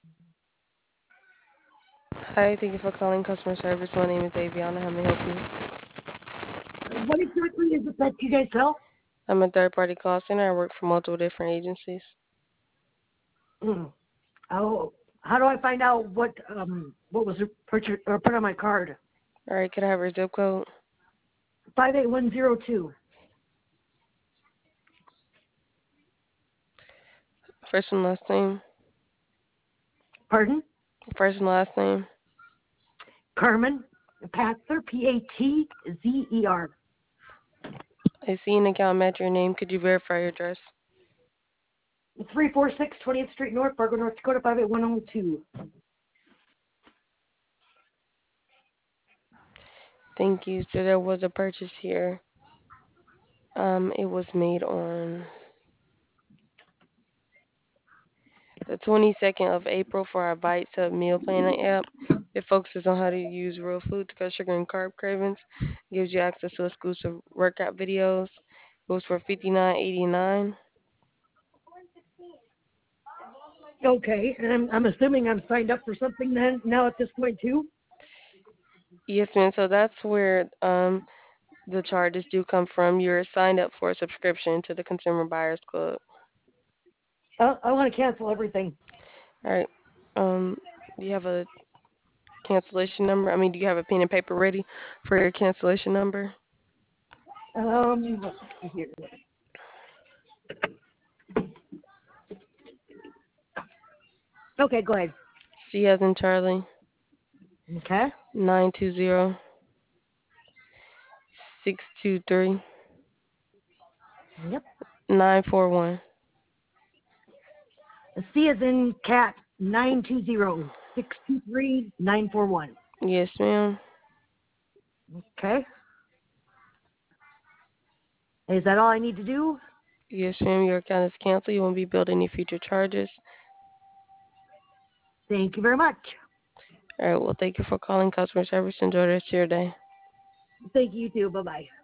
Hi, thank you for calling customer service. My name is Aviana. How may I help you? What exactly is it that you guys sell? I'm a third-party call center. I work for multiple different agencies. Mm. Oh, how do I find out what was purchased or put on my card? All right, could I have your zip code? 58102. First and last name? Pardon? First and last name? Carmen Patzer, Patzer. I see an account match your name. Could you verify your address? 346 20th Street North, Fargo, North Dakota 58102. Thank you. So there was a purchase here. It was made on the 22nd of April for our Bites Up meal planning app. It focuses on how to use real food to cut sugar and carb cravings. Gives you access to exclusive workout videos. It was for $59.89. Okay, and I'm assuming I'm signed up for something then now at this point too. Yes, ma'am. So that's where the charges do come from. You're signed up for a subscription to the Consumer Buyers Club. I want to cancel everything. All right. Do you have a cancellation number? I mean, do you have a pen and paper ready for your cancellation number? Let's see here. Okay, go ahead. C as in Charlie, Okay. 920-623-941. Yep. C is in cat 920-623-941. Yes, ma'am. Okay. Is that all I need to do? Yes, ma'am. Your account is canceled. You won't be billed any future charges. Thank you very much. All right. Well, thank you for calling customer service. Enjoy the rest of your day. Thank you too. Bye bye.